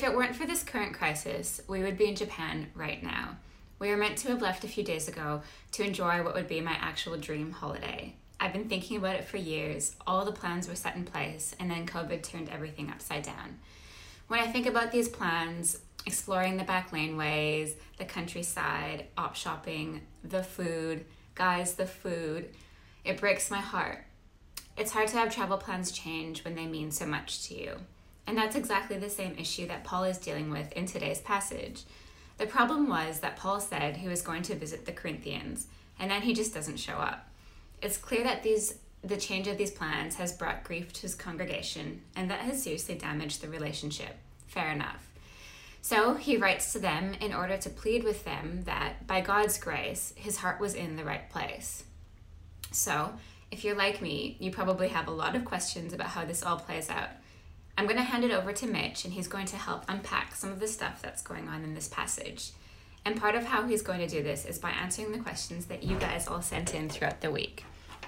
If it weren't for this current crisis, we would be in Japan right now. We were meant to have left a few days ago to enjoy what would be my actual dream holiday. I've been thinking about it for years. All the plans were set in place, and then COVID turned everything upside down. When I think about these plans, exploring the back laneways, the countryside, op shopping, the food, guys, the food, it breaks my heart. It's hard to have travel plans change when they mean so much to you. And that's exactly the same issue that Paul is dealing with in today's passage. The problem was that Paul said he was going to visit the Corinthians, and then he just doesn't show up. It's clear that the change of these plans has brought grief to his congregation, and that has seriously damaged the relationship. Fair enough. So he writes to them in order to plead with them that, by God's grace, his heart was in the right place. So, if you're like me, you probably have a lot of questions about how this all plays out. I'm going to hand it over to Mitch, and he's going to help unpack some of the stuff that's going on in this passage. And part of how he's going to do this is by answering the questions that you guys all sent in throughout the week.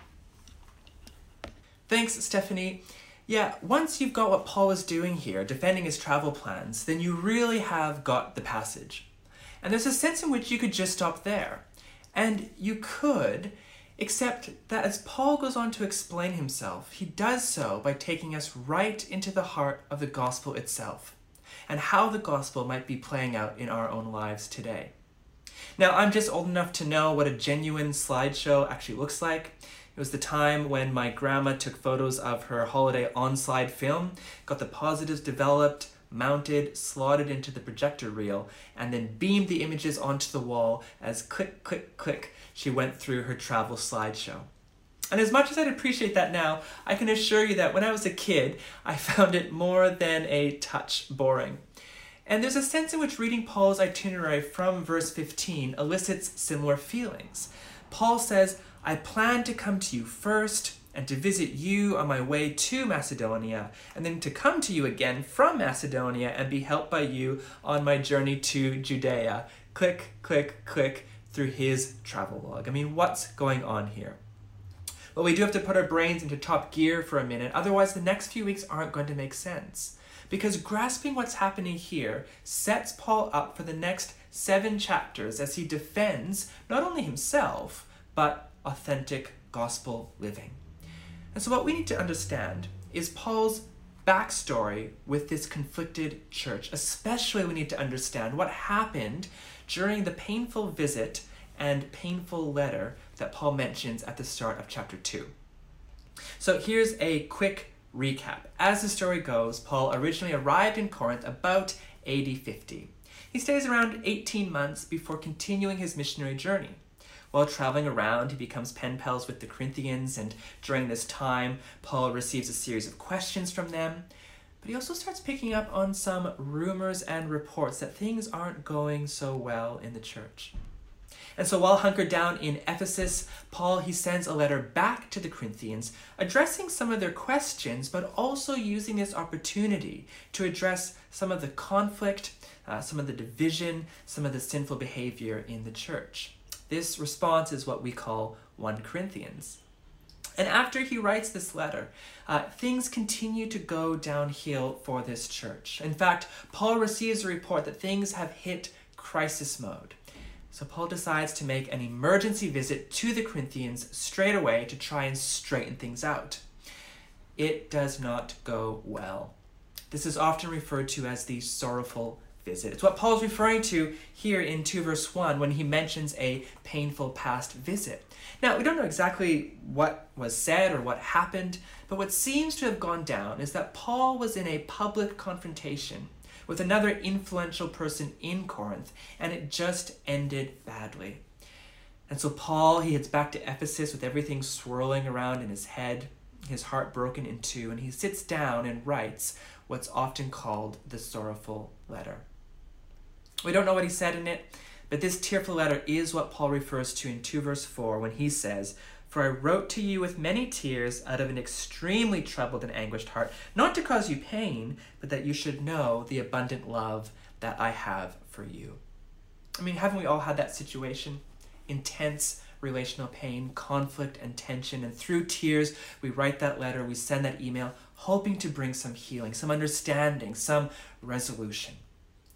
Thanks, Stephanie. Yeah, once you've got what Paul is doing here, defending his travel plans, then you really have got the passage. And there's a sense in which you could just stop there. And you could, except that as Paul goes on to explain himself, he does so by taking us right into the heart of the gospel itself, and how the gospel might be playing out in our own lives today. Now, I'm just old enough to know what a genuine slideshow actually looks like. It was the time when my grandma took photos of her holiday on-slide film, got the positives developed, mounted, slotted into the projector reel, and then beamed the images onto the wall as click, click, click, she went through her travel slideshow. And as much as I'd appreciate that now, I can assure you that when I was a kid, I found it more than a touch boring. And there's a sense in which reading Paul's itinerary from verse 15 elicits similar feelings. Paul says, I plan to come to you first and to visit you on my way to Macedonia, and then to come to you again from Macedonia and be helped by you on my journey to Judea. Click, click, click through his travel log. I mean, what's going on here? Well, we do have to put our brains into top gear for a minute, otherwise the next few weeks aren't going to make sense. Because grasping what's happening here sets Paul up for the next 7 chapters as he defends not only himself, but authentic gospel living. And so what we need to understand is Paul's backstory with this conflicted church. Especially we need to understand what happened during the painful visit and painful letter that Paul mentions at the start of chapter 2. So here's a quick recap. As the story goes, Paul originally arrived in Corinth about AD 50. He stays around 18 months before continuing his missionary journey. While traveling around, he becomes pen pals with the Corinthians, and during this time, Paul receives a series of questions from them. But he also starts picking up on some rumors and reports that things aren't going so well in the church. And so while hunkered down in Ephesus, Paul, he sends a letter back to the Corinthians, addressing some of their questions, but also using this opportunity to address some of the conflict, some of the division, some of the sinful behavior in the church. This response is what we call 1 Corinthians. And after he writes this letter, things continue to go downhill for this church. In fact, Paul receives a report that things have hit crisis mode. So Paul decides to make an emergency visit to the Corinthians straight away to try and straighten things out. It does not go well. This is often referred to as the sorrowful visit. It's what Paul's referring to here in 2 verse 1 when he mentions a painful past visit. Now, we don't know exactly what was said or what happened, but what seems to have gone down is that Paul was in a public confrontation with another influential person in Corinth, and it just ended badly. And so Paul, he heads back to Ephesus with everything swirling around in his head, his heart broken in two, and he sits down and writes what's often called the sorrowful letter. We don't know what he said in it, but this tearful letter is what Paul refers to in 2 verse 4 when he says, "For I wrote to you with many tears out of an extremely troubled and anguished heart, not to cause you pain, but that you should know the abundant love that I have for you." I mean, haven't we all had that situation? Intense relational pain, conflict, and tension, and through tears, we write that letter, we send that email, hoping to bring some healing, some understanding, some resolution.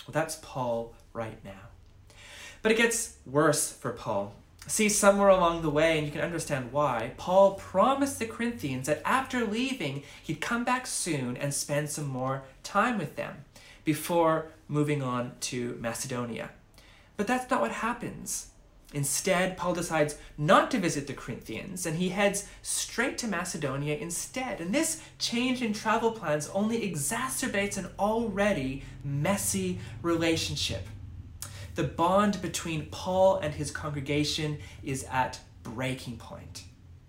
Well, that's Paul right now. But it gets worse for Paul. See, somewhere along the way, and you can understand why, Paul promised the Corinthians that after leaving, he'd come back soon and spend some more time with them before moving on to Macedonia. But that's not what happens. Instead, Paul decides not to visit the Corinthians, and he heads straight to Macedonia instead. And this change in travel plans only exacerbates an already messy relationship. The bond between Paul and his congregation is at breaking point.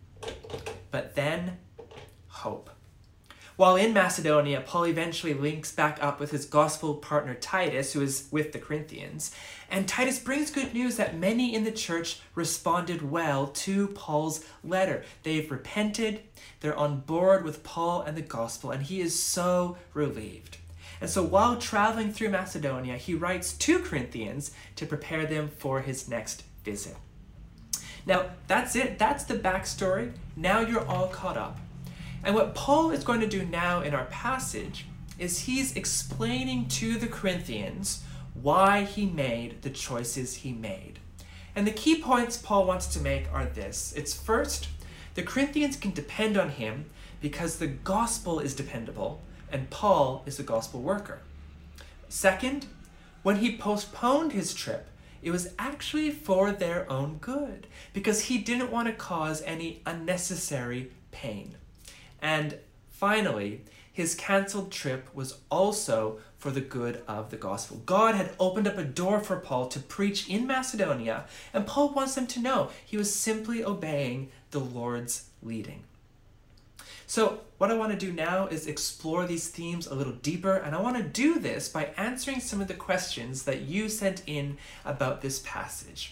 But then, hope. While in Macedonia, Paul eventually links back up with his gospel partner Titus, who is with the Corinthians, and Titus brings good news that many in the church responded well to Paul's letter. They've repented, they're on board with Paul and the gospel, and he is so relieved. And so while traveling through Macedonia, he writes to Corinthians to prepare them for his next visit. Now, that's it. That's the backstory. Now you're all caught up. And what Paul is going to do now in our passage is he's explaining to the Corinthians why he made the choices he made. And the key points Paul wants to make are this. It's first, the Corinthians can depend on him because the gospel is dependable, and Paul is a gospel worker. Second, when he postponed his trip, it was actually for their own good, because he didn't want to cause any unnecessary pain. And finally, his canceled trip was also for the good of the gospel. God had opened up a door for Paul to preach in Macedonia, and Paul wants them to know he was simply obeying the Lord's leading. So what I want to do now is explore these themes a little deeper, and I want to do this by answering some of the questions that you sent in about this passage.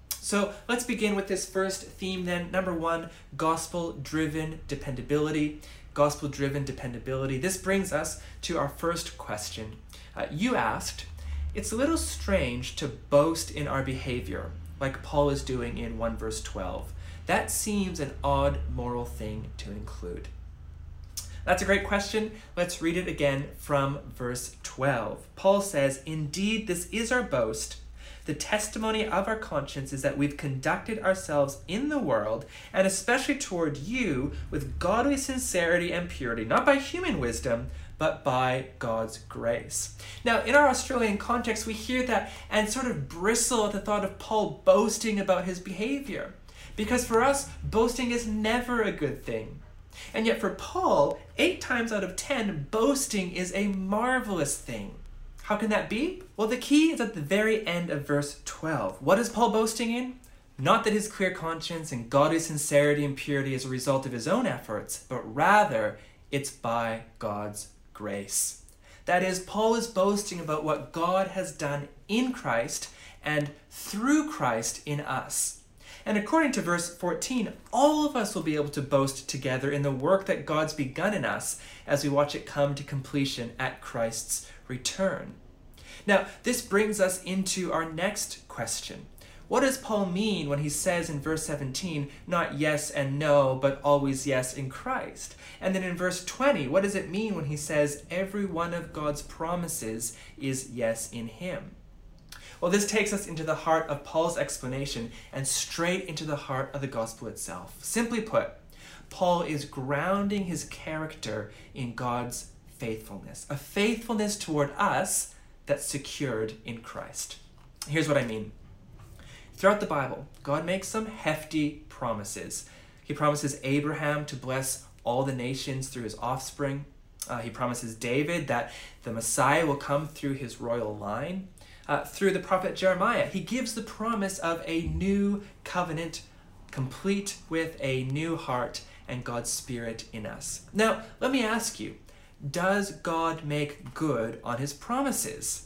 So let's begin with this first theme then. Number one, gospel-driven dependability. Gospel-driven dependability. This brings us to our first question. You asked, it's a little strange to boast in our behavior, like Paul is doing in 1 verse 12. That seems an odd moral thing to include. That's a great question. Let's read it again from verse 12. Paul says, indeed, this is our boast. The testimony of our conscience is that we've conducted ourselves in the world, and especially toward you, with godly sincerity and purity, not by human wisdom, but by God's grace. Now, in our Australian context, we hear that and sort of bristle at the thought of Paul boasting about his behavior. Because for us, boasting is never a good thing. And yet for Paul, 8 times out of 10, boasting is a marvelous thing. How can that be? Well, the key is at the very end of verse 12. What is Paul boasting in? Not that his clear conscience and godly sincerity and purity is a result of his own efforts, but rather it's by God's grace. That is, Paul is boasting about what God has done in Christ and through Christ in us. And according to verse 14, all of us will be able to boast together in the work that God's begun in us as we watch it come to completion at Christ's return. Now, this brings us into our next question. What does Paul mean when he says in verse 17, not yes and no, but always yes in Christ? And then in verse 20, what does it mean when he says every one of God's promises is yes in him? Well, this takes us into the heart of Paul's explanation and straight into the heart of the gospel itself. Simply put, Paul is grounding his character in God's faithfulness, a faithfulness toward us that's secured in Christ. Here's what I mean. Throughout the Bible, God makes some hefty promises. He promises Abraham to bless all the nations through his offspring. He promises David that the Messiah will come through his royal line. Through the prophet Jeremiah, he gives the promise of a new covenant, complete with a new heart and God's Spirit in us. Now, let me ask you, does God make good on his promises?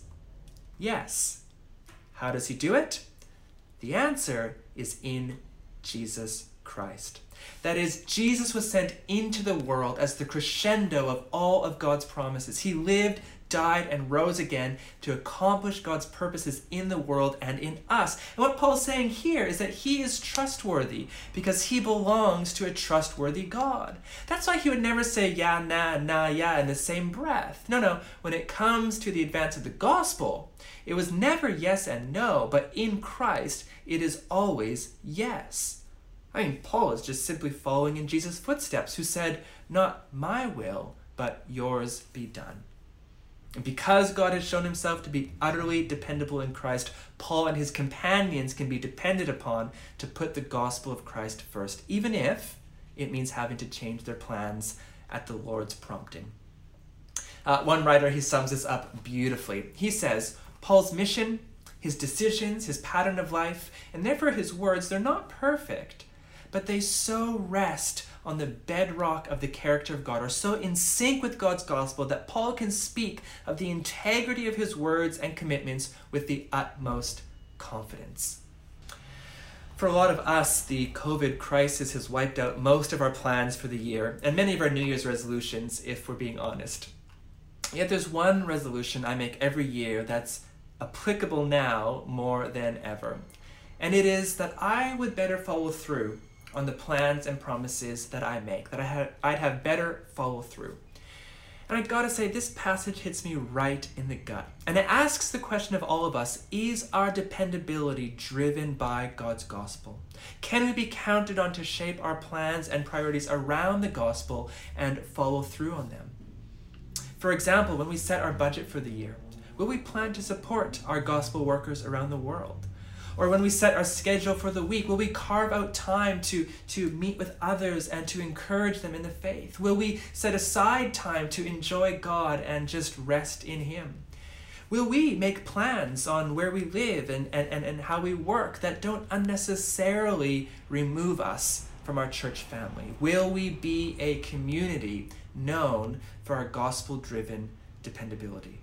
Yes. How does he do it? The answer is in Jesus Christ. That is, Jesus was sent into the world as the crescendo of all of God's promises. He lived, died, and rose again to accomplish God's purposes in the world and in us. And what Paul's saying here is that he is trustworthy because he belongs to a trustworthy God. That's why he would never say yeah, nah, yeah in the same breath. No. When it comes to the advance of the gospel, it was never yes and no, but in Christ, it is always yes. I mean, Paul is just simply following in Jesus' footsteps, who said, "Not my will, but yours be done." And because God has shown himself to be utterly dependable in Christ, Paul and his companions can be depended upon to put the gospel of Christ first, even if it means having to change their plans at the Lord's prompting. One writer, he sums this up beautifully. He says, Paul's mission, his decisions, his pattern of life, and therefore his words, they're not perfect, but they so rest on the bedrock of the character of God, are so in sync with God's gospel that Paul can speak of the integrity of his words and commitments with the utmost confidence. For a lot of us, the COVID crisis has wiped out most of our plans for the year and many of our New Year's resolutions, if we're being honest. Yet there's one resolution I make every year that's applicable now more than ever. And it is that I would better follow through on the plans and promises that I make, that I'd have better follow through. And I gotta say, this passage hits me right in the gut. And it asks the question of all of us, is our dependability driven by God's gospel? Can we be counted on to shape our plans and priorities around the gospel and follow through on them? For example, when we set our budget for the year, will we plan to support our gospel workers around the world? Or when we set our schedule for the week, will we carve out time to meet with others and to encourage them in the faith? Will we set aside time to enjoy God and just rest in Him? Will we make plans on where we live and how we work that don't unnecessarily remove us from our church family? Will we be a community known for our gospel-driven dependability?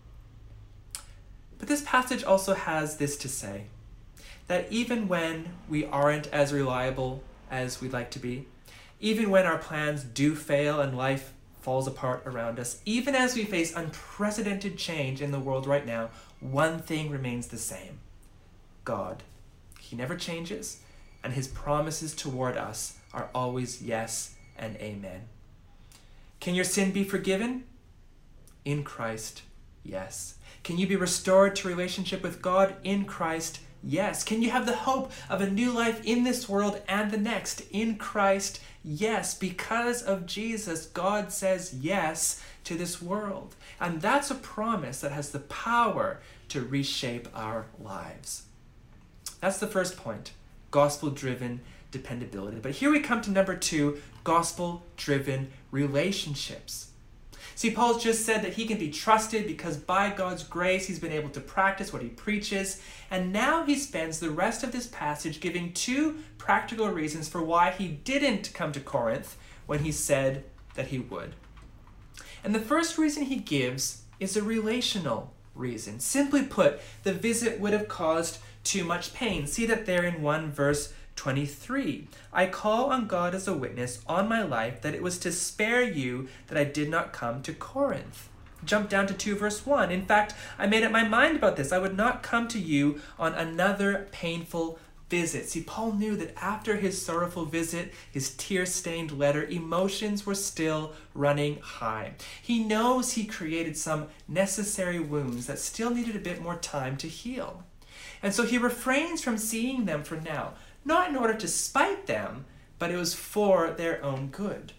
But this passage also has this to say, that even when we aren't as reliable as we'd like to be, even when our plans do fail and life falls apart around us, even as we face unprecedented change in the world right now, one thing remains the same. God. He never changes, and His promises toward us are always yes and amen. Can your sin be forgiven? In Christ, yes. Can you be restored to relationship with God? In Christ, yes. Can you have the hope of a new life in this world and the next? In Christ, yes. Because of Jesus, God says yes to this world. And that's a promise that has the power to reshape our lives. That's the first point, gospel-driven dependability. But here we come to number 2, gospel-driven relationships. See, Paul's just said that he can be trusted because by God's grace he's been able to practice what he preaches. And now he spends the rest of this passage giving 2 practical reasons for why he didn't come to Corinth when he said that he would. And the first reason he gives is a relational reason. Simply put, the visit would have caused too much pain. See that there in 1 verse 23. I call on God as a witness on my life that it was to spare you that I did not come to Corinth. Jump down to 2 verse 1. In fact, I made up my mind about this. I would not come to you on another painful visit. See, Paul knew that after his sorrowful visit, his tear-stained letter, emotions were still running high. He knows he created some necessary wounds that still needed a bit more time to heal. And so he refrains from seeing them for now. Not in order to spite them, but it was for their own good.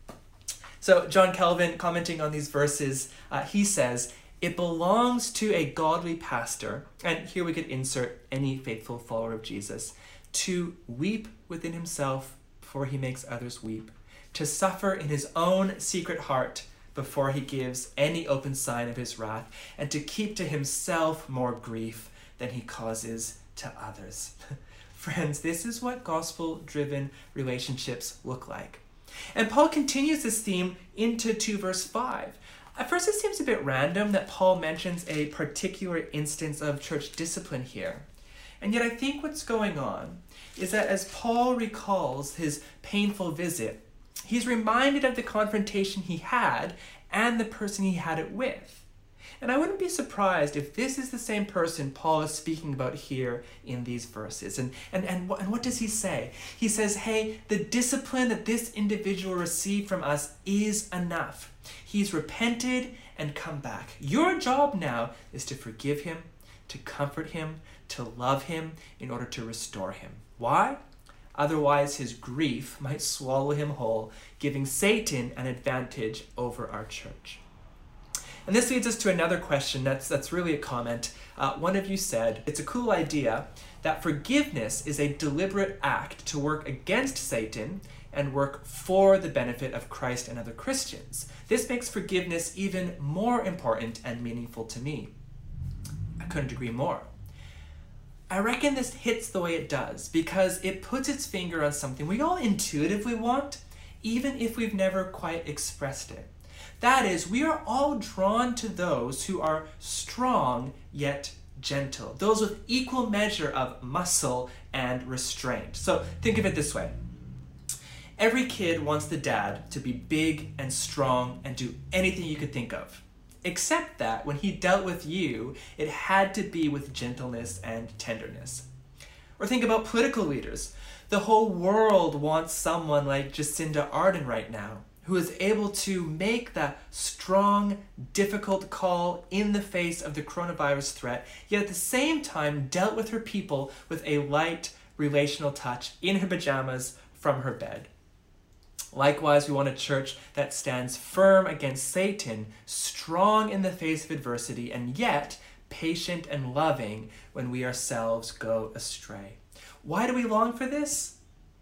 So John Calvin, commenting on these verses, he says, it belongs to a godly pastor, and here we could insert any faithful follower of Jesus, to weep within himself before he makes others weep, to suffer in his own secret heart before he gives any open sign of his wrath, and to keep to himself more grief than he causes to others. Friends, this is what gospel-driven relationships look like. And Paul continues this theme into 2 verse 5. At first, it seems a bit random that Paul mentions a particular instance of church discipline here. And yet I think what's going on is that as Paul recalls his painful visit, he's reminded of the confrontation he had and the person he had it with. And I wouldn't be surprised if this is the same person Paul is speaking about here in these verses. And what does he say? He says, hey, the discipline that this individual received from us is enough. He's repented and come back. Your job now is to forgive him, to comfort him, to love him in order to restore him. Why? Otherwise, his grief might swallow him whole, giving Satan an advantage over our church. And this leads us to another question that's really a comment. One of you said, it's a cool idea that forgiveness is a deliberate act to work against Satan and work for the benefit of Christ and other Christians. This makes forgiveness even more important and meaningful to me. I couldn't agree more. I reckon this hits the way it does because it puts its finger on something we all intuitively want, even if we've never quite expressed it. That is, we are all drawn to those who are strong yet gentle, those with equal measure of muscle and restraint. So think of it this way. Every kid wants the dad to be big and strong and do anything you could think of. Except that when he dealt with you, it had to be with gentleness and tenderness. Or think about political leaders. The whole world wants someone like Jacinda Ardern right now, who is able to make that strong, difficult call in the face of the coronavirus threat, yet at the same time dealt with her people with a light relational touch in her pajamas from her bed. Likewise, we want a church that stands firm against Satan, strong in the face of adversity, and yet patient and loving when we ourselves go astray. Why do we long for this?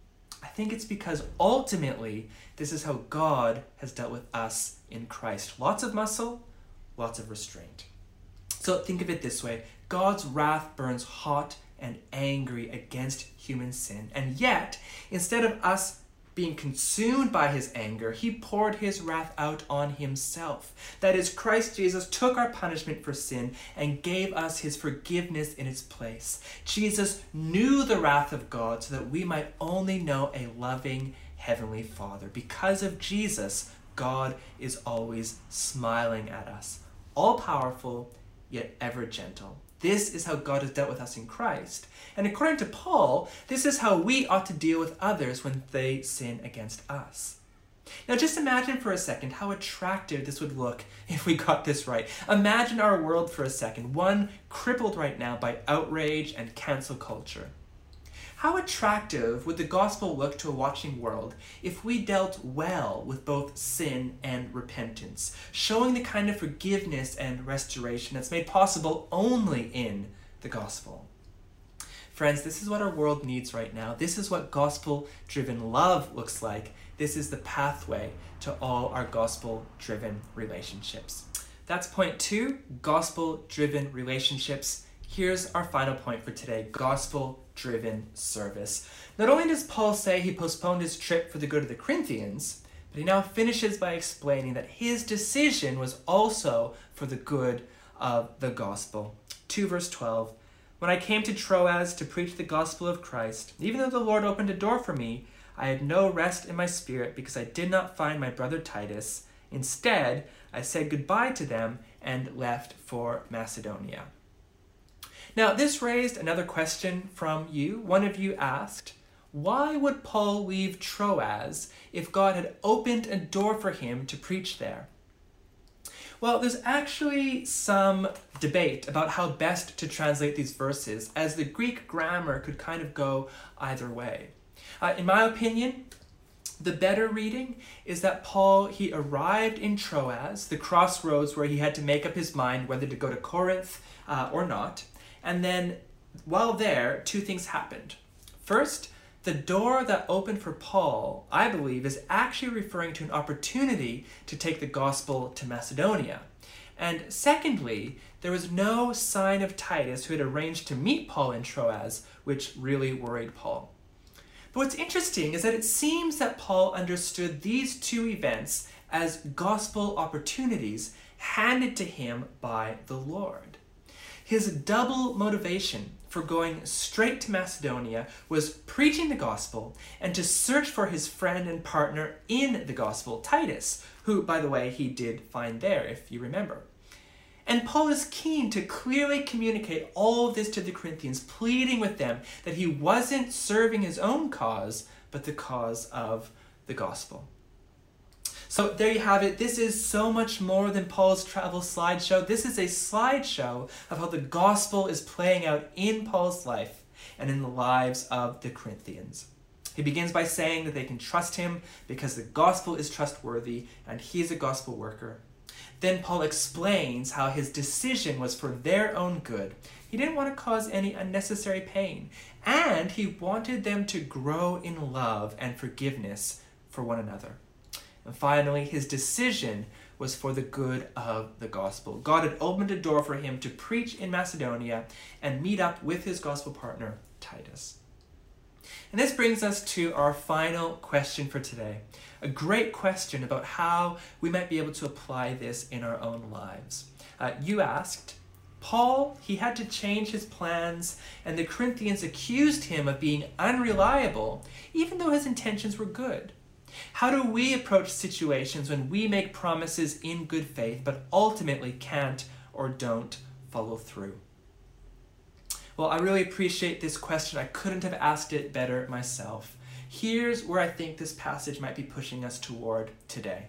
I think it's because ultimately, this is how God has dealt with us in Christ. Lots of muscle, lots of restraint. So think of it this way. God's wrath burns hot and angry against human sin. And yet, instead of us being consumed by his anger, he poured his wrath out on himself. That is, Christ Jesus took our punishment for sin and gave us his forgiveness in its place. Jesus knew the wrath of God so that we might only know a loving Heavenly Father. Because of Jesus, God is always smiling at us, all-powerful, yet ever gentle. This is how God has dealt with us in Christ. And according to Paul, this is how we ought to deal with others when they sin against us. Now just imagine for a second how attractive this would look if we got this right. Imagine our world for a second, one crippled right now by outrage and cancel culture. How attractive would the gospel look to a watching world if we dealt well with both sin and repentance, showing the kind of forgiveness and restoration that's made possible only in the gospel? Friends, this is what our world needs right now. This is what gospel-driven love looks like. This is the pathway to all our gospel-driven relationships. That's point 2, gospel-driven relationships. Here's our final point for today, gospel-driven service. Not only does Paul say he postponed his trip for the good of the Corinthians, but he now finishes by explaining that his decision was also for the good of the gospel. 2 verse 12, when I came to Troas to preach the gospel of Christ, even though the Lord opened a door for me, I had no rest in my spirit because I did not find my brother Titus. Instead, I said goodbye to them and left for Macedonia. Now, this raised another question from you. One of you asked, why would Paul leave Troas if God had opened a door for him to preach there? Well, there's actually some debate about how best to translate these verses, as the Greek grammar could kind of go either way. In my opinion, the better reading is that Paul, he arrived in Troas, the crossroads where he had to make up his mind whether to go to Corinth or not. And then while there, 2 things happened. First, the door that opened for Paul, I believe, is actually referring to an opportunity to take the gospel to Macedonia. And secondly, there was no sign of Titus, who had arranged to meet Paul in Troas, which really worried Paul. But what's interesting is that it seems that Paul understood these 2 events as gospel opportunities handed to him by the Lord. His double motivation for going straight to Macedonia was preaching the gospel and to search for his friend and partner in the gospel, Titus, who, by the way, he did find there, if you remember. And Paul is keen to clearly communicate all of this to the Corinthians, pleading with them that he wasn't serving his own cause, but the cause of the gospel. So there you have it. This is so much more than Paul's travel slideshow. This is a slideshow of how the gospel is playing out in Paul's life and in the lives of the Corinthians. He begins by saying that they can trust him because the gospel is trustworthy and he is a gospel worker. Then Paul explains how his decision was for their own good. He didn't want to cause any unnecessary pain, and he wanted them to grow in love and forgiveness for one another. And finally, his decision was for the good of the gospel. God had opened a door for him to preach in Macedonia and meet up with his gospel partner, Titus. And this brings us to our final question for today. A great question about how we might be able to apply this in our own lives. You asked, Paul, he had to change his plans, and the Corinthians accused him of being unreliable, even though his intentions were good. How do we approach situations when we make promises in good faith, but ultimately can't or don't follow through? Well, I really appreciate this question. I couldn't have asked it better myself. Here's where I think this passage might be pushing us toward today.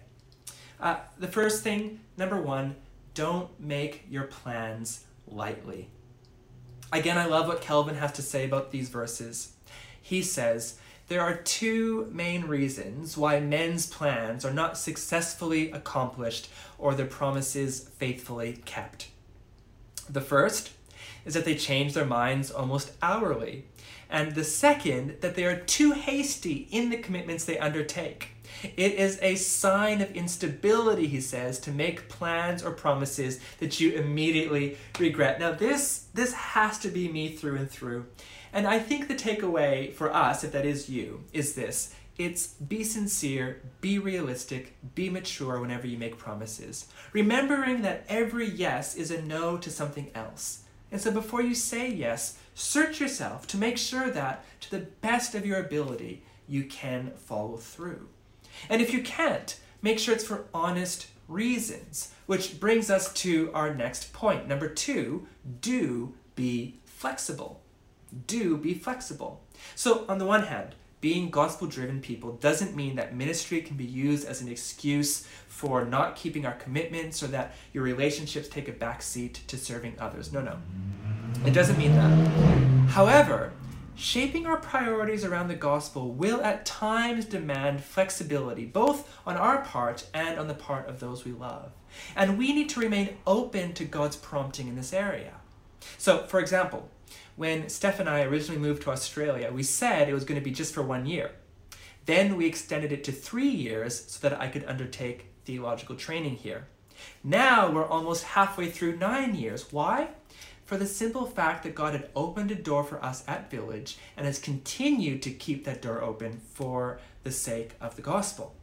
The first thing, number one, don't make your plans lightly. Again, I love what Kelvin has to say about these verses. He says, there are two main reasons why men's plans are not successfully accomplished or their promises faithfully kept. The first is that they change their minds almost hourly. And the second, that they are too hasty in the commitments they undertake. It is a sign of instability, he says, to make plans or promises that you immediately regret. Now this has to be me through and through. And I think the takeaway for us, if that is you, is this. It's be sincere, be realistic, be mature whenever you make promises. Remembering that every yes is a no to something else. And so before you say yes, search yourself to make sure that, to the best of your ability, you can follow through. And if you can't, make sure it's for honest reasons, which brings us to our next point. Number two, do be flexible. Do be flexible. So on the one hand, being gospel-driven people doesn't mean that ministry can be used as an excuse for not keeping our commitments or that your relationships take a back seat to serving others. No. It doesn't mean that. However, shaping our priorities around the gospel will at times demand flexibility, both on our part and on the part of those we love. And we need to remain open to God's prompting in this area. So, for example, when Steph and I originally moved to Australia, we said it was going to be just for 1 year. Then we extended it to 3 years so that I could undertake theological training here. Now we're almost halfway through 9 years. Why? For the simple fact that God had opened a door for us at Village and has continued to keep that door open for the sake of the gospel.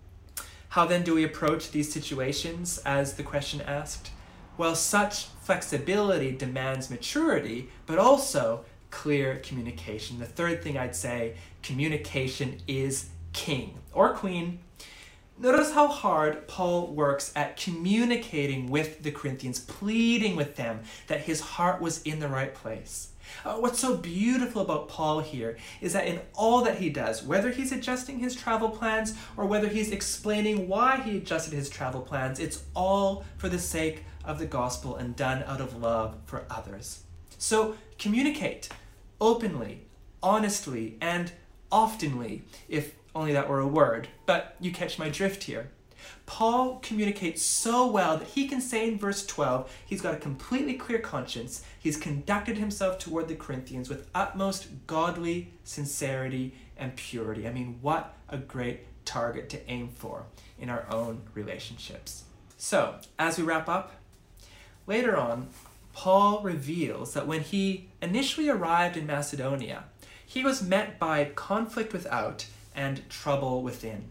How then do we approach these situations, as the question asked? Well, such flexibility demands maturity, but also clear communication. The third thing I'd say, communication is king or queen. Notice how hard Paul works at communicating with the Corinthians, pleading with them that his heart was in the right place. What's so beautiful about Paul here is that in all that he does, whether he's adjusting his travel plans or whether he's explaining why he adjusted his travel plans, it's all for the sake of the gospel and done out of love for others. So communicate openly, honestly, and oftenly, if only that were a word, but you catch my drift here. Paul communicates so well that he can say in verse 12, he's got a completely clear conscience. He's conducted himself toward the Corinthians with utmost godly sincerity and purity. I mean, what a great target to aim for in our own relationships. So, as we wrap up, later on, Paul reveals that when he initially arrived in Macedonia, he was met by conflict without and trouble within.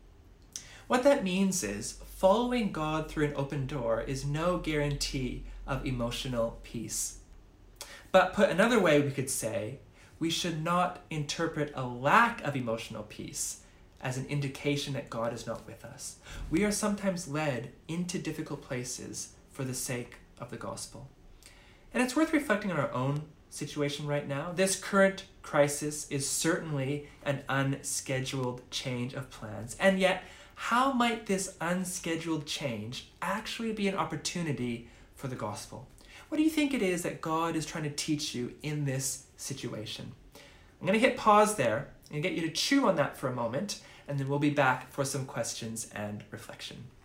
What that means is following God through an open door is no guarantee of emotional peace. But put another way, we could say, we should not interpret a lack of emotional peace as an indication that God is not with us. We are sometimes led into difficult places for the sake of the gospel. And it's worth reflecting on our own situation right now. This current crisis is certainly an unscheduled change of plans. And yet, how might this unscheduled change actually be an opportunity for the gospel? What do you think it is that God is trying to teach you in this situation? I'm going to hit pause there and get you to chew on that for a moment, and then we'll be back for some questions and reflection.